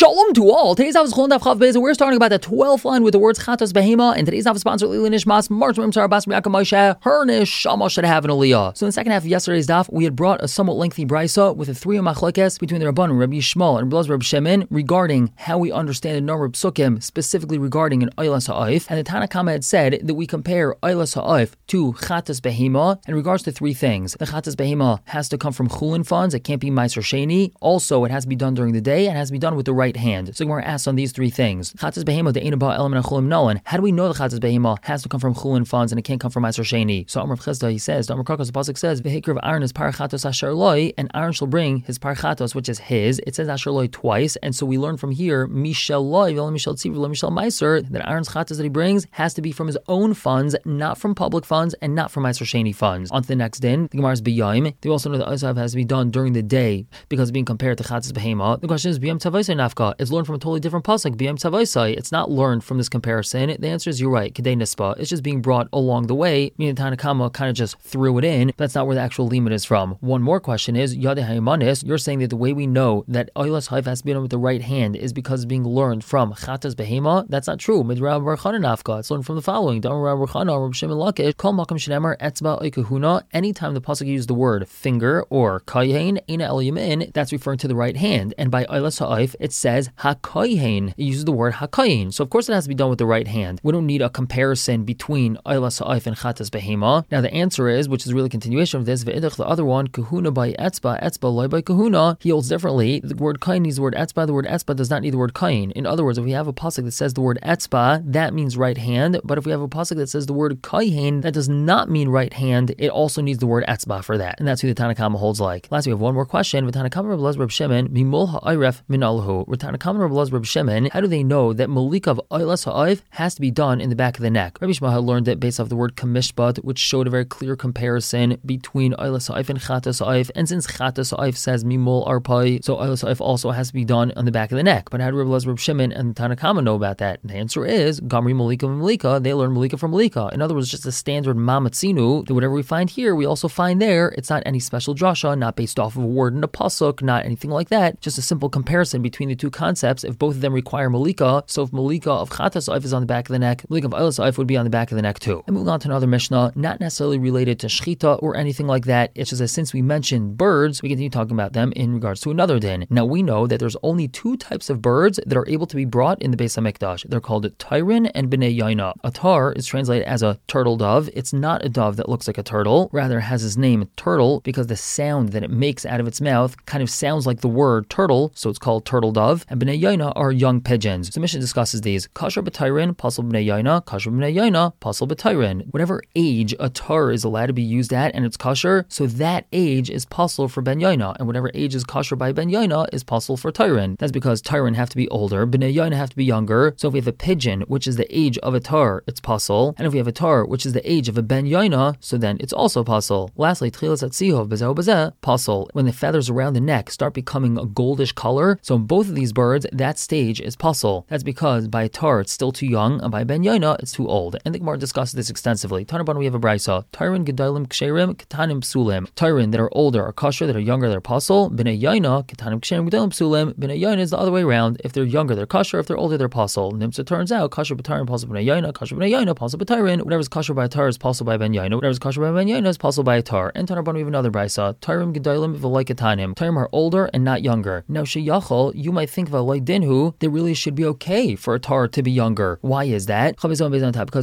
Shalom to all. Today's Daf is Chulin Daf Chav Beis. We're starting about the 12th line with the words Chatos Behema, and today's Daf is sponsored Lili Nishmas March Rimtzar Bas Miyaka Moshe. Her Nishama should have an Aliyah. So in the second half of yesterday's Daf, we had brought a somewhat lengthy brisa with a three machlekes between the Rabbanan, Rabbi Yishmael, and Rabbi Shemin regarding how we understand the number of psukim, specifically regarding an Eilas Ha'if. And the Tanakama had said that we compare Eilas Ha'if to Chatos Behema in regards to three things. The Chatos Behema has to come from Chulin funds. It can't be Meiser Sheni. Also, it has to be done during the day and has to be done with the right hand. So we're asked on these three things. Chatzas behema de'ena ba element chulim nolan. How do we know the chatzas behema has to come from chulin funds and it can't come from Meiser Sheni? So Amar Chesda, he says, Amar Karkas, the pasuk says, v'hikr of Aaron is parachatos asher loi, and Aaron shall bring his parachatos, which is his. It says asher loi twice, and so we learn from here, mishel loi, v'lo mishel tziv, v'lo mishel meiser, that Aaron's chatzas that he brings has to be from his own funds, not from public funds, and not from Meiser Sheni funds. On to the next din, the Gemara is b'yayim. They also know that Osav has to be done during the day because it's being compared to chatzas behema. The question is, b'yam tavaisei nafka. It's learned from a totally different pasuk. B'yam tavaisei. It's not learned from this comparison. The answer is you're right. Kedei nispa. It's just being brought along the way. Meaning Tanakama kind of just threw it in. But that's not where the actual limit is from. One more question is Yadei Hayamanis. You're saying that the way we know that Eilas Ha'if has to be done with the right hand is because it's being learned from Chatas Behema. That's not true. Midrab Barchana Nafka. It's learned from the following. Damar Barchana, Reb Shimon Lakish, Kol Makam Shenemar Etzba Oikahuna. Anytime the pasuk uses the word finger or kayin, Eina El Yamin, that's referring to the right hand. And by Eilas Ha'if, it says HaKayin. It uses the word HaKayin. So of course it has to be done with the right hand. We don't need a comparison between Eilas Ha'if and Chatas Behema. Now the answer is, which is really a continuation of this, Ve'idach, the other one, Kahuna by Etzba loy by Kahuna, he holds differently. The word Kayin needs the word Etzba. The word Etzba does not need the word Kayin. In other words, if we have a pasuk that says the word Etzba, that means right hand. But if we have a pasuk that says the word Kayin, that does not mean right hand. It also needs the word Etzba for that. And that's who the Tanakama holds like. Last, we have one more question. Tanakama Reb Elazar Reb Shimon, Mimol Ha'iref Min Alhu. Tanakama Reb Elazar Reb Shimon, how do they know that Malika of Eilas Ha'if has to be done in the back of the neck? Rabbi Yishmael learned it based off the word Kamishbat, which showed a very clear comparison between Eilas Ha'if and Chatas Ha'if. And since Chatas Ha'if says Mimol Arpai, so Eilas Ha'if also has to be done on the back of the neck. But how do Reb Elazar Reb Shimon and Tanakama know about that? And the answer is Gamri Malika from Malika. They learn Malika from Malika. In other words, just a standard Mamatzinu, that whatever we find here, we also find there. It's not any special drasha, not based off of a word in a pasuk, not anything like that. Just a simple comparison between the two concepts. If both of them require Malika, so if Malika of Chatas Ha'if is on the back of the neck, Malika of Eilas Ha'if would be on the back of the neck too. And moving on to another Mishnah, not necessarily related to Shchita or anything like that. It's just that since we mentioned birds, we continue talking about them in regards to another din. Now we know that there's only two types of birds that are able to be brought in the Beis HaMikdash. They're called Tyrin and Bnei Yaina. A tar is translated as a turtle dove. It's not a dove that looks like a turtle, rather it has his name turtle because the sound that it makes out of its mouth kind of sounds like the word turtle, so it's called turtle dove. And Bnei Yaina are young pigeons. So Mishnah discusses these. Kasher b'Tyrin, pasal Bnei Yaina, kasher Bnei Yaina, pasal b'Tyrin. Whatever age a tar is allowed to be used at and it's kasher, so that age is pasal for Ben Yaina, and whatever age is kasher by Ben Yaina is pasal for Tyrin. That's because Tyrin have to be older, Bnei Yaina have to be younger. So if we have a pigeon, which is the age of a tar, it's pasal, and if we have a tar, which is the age of a Ben Yaina, so then it's also pasal. Lastly, Tchilas Atzihov Bezeh Bezeh, pasal. When the feathers around the neck start becoming a goldish color, so in both of these birds, that stage is pasal. That's because by a tar it's still too young, and by Ben Yaina it's too old. And the Gemara discusses this extensively. Tanaban, we have a brisa. Tyrin gedalim ksherim ketanim psulim. Tyrin that are older are kasher, that are younger they're pasal. Bnei Yaina ketanim ksherim gedalim psulim. Bnei Yaina is the other way around. If they're younger they're kasher, if they're older they're pasal. Nimsa turns out kasher b'Tyrin pasal Bnei Yaina, kasher Bnei Yaina pasal b'Tyrin. Whatever's kasher by a tar is pasal by Ben Yaina. Whatever's kasher by Ben Yaina is pasal by a tar. And Tanaban, we have another brisa. Tyrim gedalim v'loiketanim. Tyrim are older and not younger. Now sheyachol, you might think v'loy dinhu, they really should be okay for a tar to be younger. Why is that? Because when we're dealing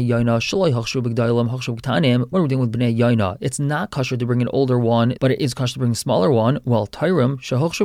with Bnei Yaina, it's not kosher to bring an older one, but it is kosher to bring a smaller one. Well, Tyrim,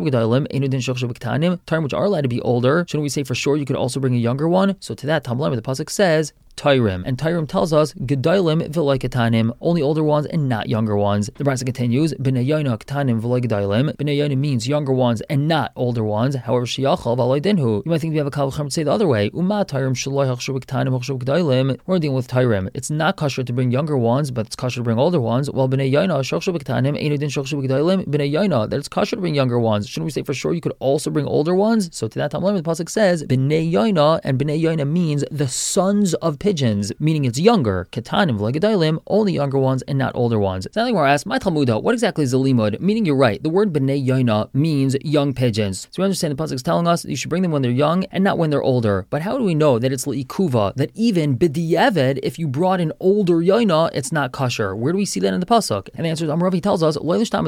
Tyrim which are allowed to be older, shouldn't we say for sure you could also bring a younger one? So to that, Talmud the pasuk says Tyrim. And Tyrim tells us, Gedailim v'loi ketanim, only older ones and not younger ones. The brisa continues, Bnei Yaina ketanim v'loi gedailim. Bnei Yaina means younger ones and not older ones. However, Sheyachal v'loi dinhu. You might think we have a kal v'cham to say the other way. Uma Tyrim shaloi hachshu ketanim hachshu gedailim. We're dealing with Tyrim. It's not kosher to bring younger ones, but it's kosher to bring older ones. While Bnei Yaina shachshu ketanim einu din shachshu gedailim. Bnei Yaina, that it's kosher to bring younger ones. Shouldn't we say for sure you could also bring older ones? So to that, Talmud the pasuk says, Bnei Yaina, and Bnei Yaina means the sons of pigeons, meaning it's younger. Ketanim v'legedalim, only younger ones and not older ones. It's nothing more asked, my Talmuda, what exactly is the limud? Meaning you're right, the word b'nei yoina means young pigeons. So we understand the pasuk is telling us that you should bring them when they're young and not when they're older. But how do we know that it's l'ikuva, that even b'di'evet, if you brought an older yoina, it's not kosher? Where do we see that in the pasuk? And the answer is, Amravi tells us, the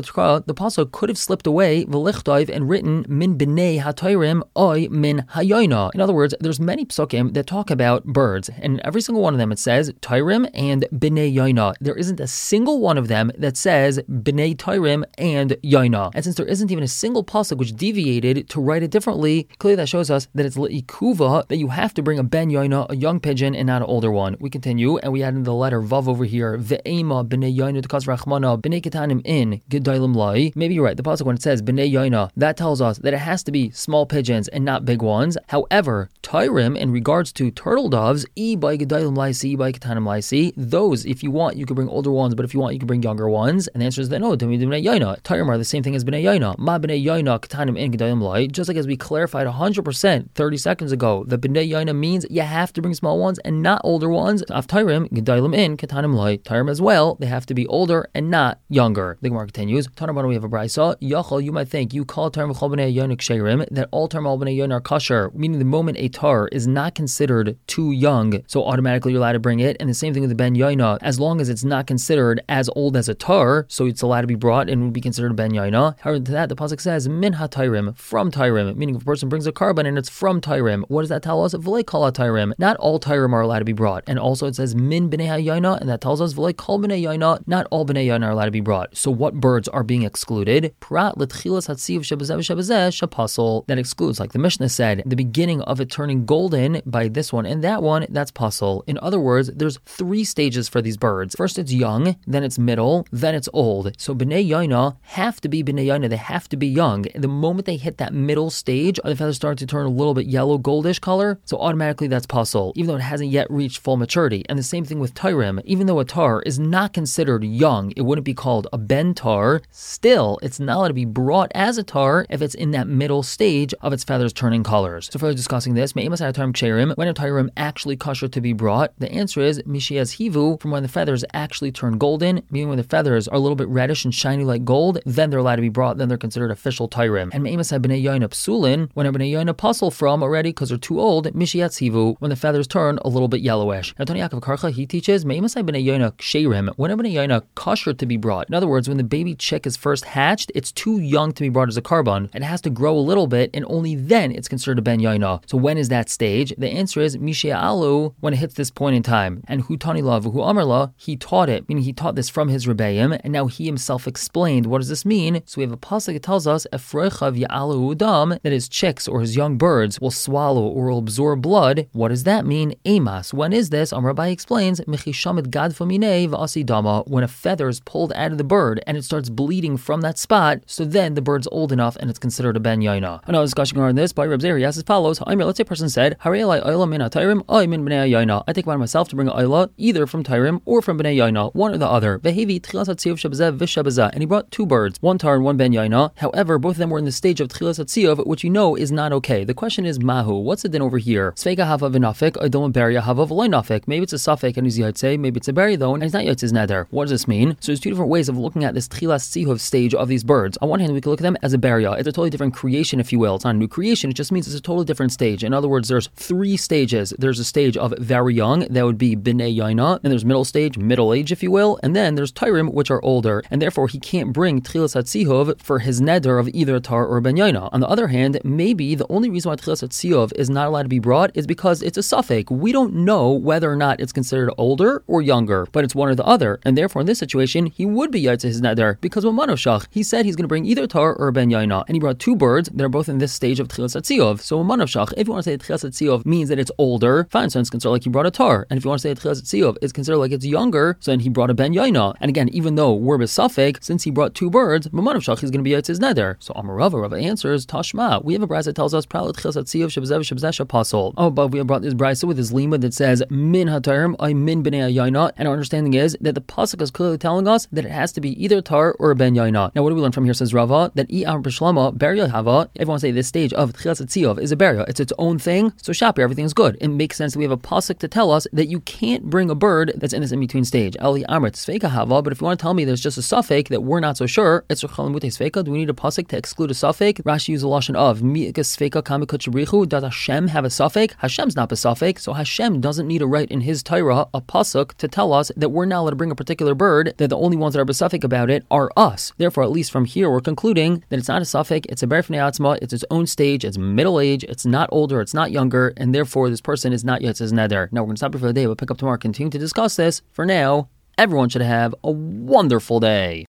pasuk could have slipped away, v'lichtayv, and written min b'nei hatayrim oy min hayoina. In other words, there's many psukim that talk about birds, and every single one of them it says tayrim and b'nei yoina. There isn't a single one of them that says b'nei tayrim and yoina. And since there isn't even a single pasuk which deviated to write it differently, clearly that shows us that it's l'ikuva, that you have to bring a ben yoina, a young pigeon, and not an older one. We continue, and we add in the letter vav over here, ve'ema b'nei yoina t'kas rachmana b'nei ketanim in gedailim lai. Maybe you're right, the pasuk when it says b'nei yoina, that tells us that it has to be small pigeons and not big ones. However, tayrim, in regards to turtle doves, e by gedailim lai si, by ketanim lai si, those, if you want, you can bring older ones, but if you want, you can bring younger ones. And the answer is that no, b'nei yoina. Tayrim are the same thing as b'nei yoina. Ma b'nei yoina ketanim in gedailim lai. Just like as we clarified 100% 30 seconds ago, that b'nei yoina means you have to bring small ones and not older ones. Af tayrim gedailim in ketanim lai. Tayrim as well, they have to be older and not younger. The Gemara continues. Tanabana, we have a brayso. Yachal, you might think you call tayrim v'chol b'nei yoina ksherim, that all tayrim all b'nei yoina are kosher, meaning the moment a tar is not considered too young, so automatically you're allowed to bring it. And the same thing with the ben yoina, as long as it's not considered as old as a tar, so it's allowed to be brought and would be considered a ben yoina. However, to that the pasuk says min ha tayrim, from tayrim, meaning if a person brings a carbon and it's from tayrim, what does that tell us? V'lei kol tayrim, not all tayrim are allowed to be brought. And also it says min b'nei hayoina, and that tells us v'lei kol b'nei yoina, not all b'nei yoina are allowed to be brought. So what birds are being excluded? Prat l'tchilas hatziv shebazeh v'shebazeh shapasol, that excludes, like the Mishnah said, the beginning of it turning golden by this one and that one, that's pasol. In other words, there's 3 stages for these birds. First it's young, then it's middle, then it's old. So b'nei yoina have to be b'nei yoina, they have to be young. And the moment they hit that middle stage, the feathers start to turn a little bit yellow goldish color, so automatically that's pasol, even though it hasn't yet reached full maturity. And the same thing with tayrim, even though a tar is not considered young, it wouldn't be called a ben tar, still it's not allowed to be brought as a tar if it's in that middle stage of its feathers turning colors. So further discussing this, when are tayrim actually kosher to be brought? The answer is mishias hivu, from when the feathers actually turn golden, meaning when the feathers are a little bit reddish and shiny like gold, then they're allowed to be brought, then they're considered official tayrim. And me'imas b'nei yoina psulin, when a b'nei yoina puzzle from already because they're too old, mishias hivu, when the feathers turn a little bit yellowish. Now Tony Yaakov Karcha, he teaches me'imas b'nei yoina ksherim, when a b'nei yoina kosher to be brought. In other words, when the baby chick is first hatched, it's too young to be brought as a carbon. It has to grow a little bit, and only then it's considered a ben yoina. So when is that stage? The answer is mishia alu, when it hits this point in time. And hu tani la v'hu amar la, he taught it, meaning he taught this from his rebbeim, and now he himself explained what does this mean. So we have a pasuk that tells us efroichav ya'alu udam, that his chicks or his young birds will swallow or will absorb blood. What does that mean? Emas. When is this? Rabbi explains mechishamid gadfa minei v'asi dama, when a feather is pulled out of the bird and it starts bleeding from that spot, so then the bird's old enough and it's considered a ben yaina. Another discussion on this by Reb Zeri asks as follows. Let's say a person said, I take upon myself to bring an ayla either from tayrim or from b'nei yaina, one or the other. And he brought 2 birds, one tar and one ben yaina. However, both of them were in the stage of tchilas hatziyov, which you know is not okay. The question is mahu. What's the din over here? Svega hava v'nafik, idom beria hava v'loy nafik. Maybe it's a safek and he's yaitse. Maybe it's a berry though, and he's not yaitse's nether. What does this mean? So there's 2 different ways of looking at this tchilas hatziyov stage of these birds. On one hand, we can look at them as a beria. It's a totally different creation, if you will. It's not a new creation. It just means it's a totally different stage. In other words, there's 3 stages. There's a stage of very young, that would be b'nei yaina, and there's middle stage, middle age, if you will, and then there's tayrim, which are older, and therefore he can't bring tchilas hatziyov for his neder of either tar or ben yaina. On the other hand, maybe the only reason why tchilas hatziyov is not allowed to be brought is because it's a suffix. We don't know whether or not it's considered older or younger, but it's one or the other, and therefore in this situation he would be yaitze his neder, because Manoshach, he said he's going to bring either tar or ben yaina, and he brought 2 birds that are both in this stage of tchilas hatziyov. So Manoshach, if you want to say tchilas hatziyov means that it's older, fine, so it's considered like he brought a tar. And if you want to say tchilas hatziyov is considered like it's younger, so then he brought a ben yaina. And again, even though we're besafek, since he brought 2 birds, Manoshach is going to be yaitz his neder. So Rava answers, Tashma, we have a brayso that tells us pralat tchilas hatziyov shebazeh v'shebazeh shapasol. Oh, but we have brought this brayso with his lima that says min hatayrim ay min b'nei yaina, and our understanding is that the pasuk is clearly telling us that it has to be either tar or a ben yaina. Now, what do we learn from here? Says Rava that i am b'shlama beria hava. Everyone say this stage of tchilas hatziyov is a beria. It's its own own thing, so Shapi, everything's good. It makes sense that we have a pasuk to tell us that you can't bring a bird that's in this in-between stage. Eli Amrit Sveika Hava, but if you want to tell me there's just a suffix that we're not so sure, it's Rechalim Mute Sveika. Do we need a pasuk to exclude a suffix? Rashi uses a lashon of Mi'ika Sveika Kamikut Sharichu. Does Hashem have a suffix? Hashem's not a suffix, so Hashem doesn't need to write in his Torah a pasuk to tell us that we're not allowed to bring a particular bird, that the only ones that are besuffic about it are us. Therefore, at least from here, we're concluding that it's not a suffix, it's a ber fnei atzma, it's its own stage, it's middle age, it's not older, it's not younger, and therefore this person is not yet says neder. Now we're going to stop here for the day, we'll pick up tomorrow, continue to discuss this. For now, everyone should have a wonderful day.